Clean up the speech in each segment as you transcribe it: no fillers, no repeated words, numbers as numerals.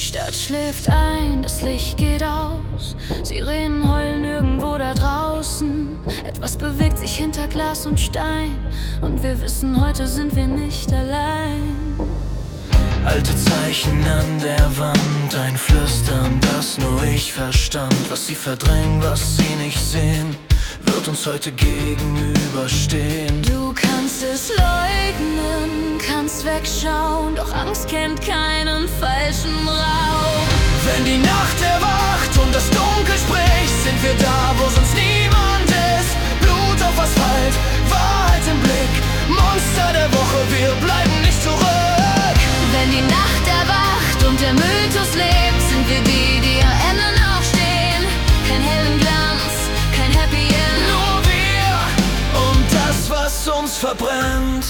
Stadt schläft ein, das Licht geht aus. Sirenen heulen irgendwo da draußen. Etwas bewegt sich hinter Glas und Stein. Und wir wissen, heute sind wir nicht allein. Alte Zeichen an der Wand, ein Flüstern, das nur ich verstand. Was sie verdrängen, was sie nicht sehen, wird uns heute gegenüberstehen. Du kannst es leugnen, kannst wegschauen, doch Angst kennt keinen falschen Raum. Wenn die Nacht erwacht und das Dunkel spricht, sind wir da, wo sonst niemand ist. Blut auf Asphalt, Wahrheit im Blick, Monster der Woche, wir bleiben nicht zurück. Wenn die Nacht erwacht und der Mythos lebt, sind wir die, die am Ende noch stehen. Kein hellen Glanz, kein Happy End, nur wir und das, was uns verbrennt.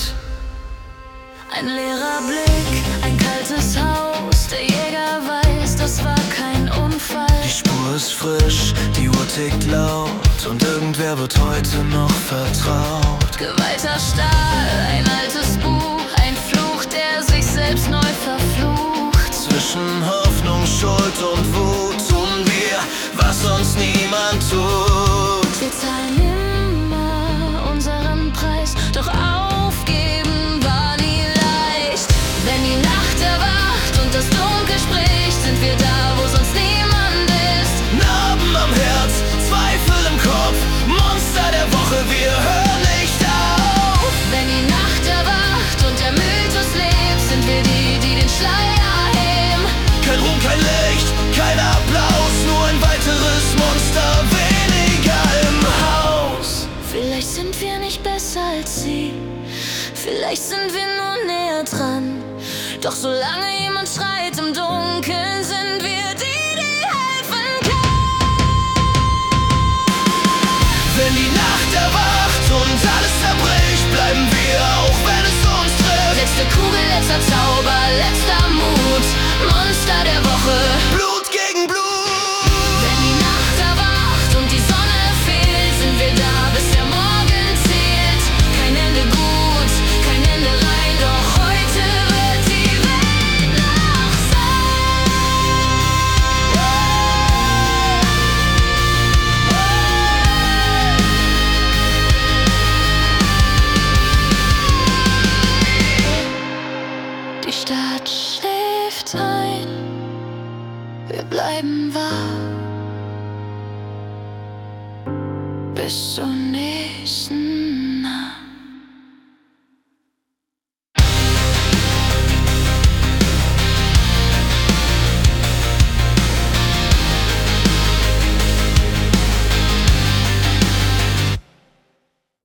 Ein leerer Blick, ein kaltes Haus. Der Jäger weiß, das war kein Unfall. Die Spur ist frisch, die Uhr tickt laut und irgendwer wird heute noch vertraut. Geweihter Stahl, ein altes Buch, ein Fluch, der sich selbst neu verflucht. Zwischen Hoffnung, Schuld und Wut tun wir, was uns niemand tut. Wir zahlen immer unseren Preis, doch aufgeben war nie leicht. Wenn die Nacht erwacht und das Dunkel spricht, sind wir da, wo sonst niemand ist. Narben am Herz, Zweifel im Kopf, Monster der Woche, wir hören nicht auf. Wenn die Nacht erwacht und der Mythos lebt, sind wir die, die den Schleier heben. Kein Ruhm, kein Licht, kein Applaus, nur ein weiteres Monster weniger im Haus. Vielleicht sind wir nicht besser als sie, vielleicht sind wir nur näher dran. Doch solange jemand schreit im Dunkeln, sind wir die, die helfen kann. Wenn die Nacht erwacht und alles zerbricht, bleiben wir, auch wenn es uns trifft. Letzte Kugel, letzter Zauber, letzter Mut, Monster der Woche, Blut gegen Blut. Wenn die Nacht erwacht und die Sonne fehlt, sind wir da, bis der Morgen zählt. Kein Ende gut, kein Ende rein, doch heute wird die Welt noch sein. Die Stadt schläft ein, wir bleiben wach bis zur nächsten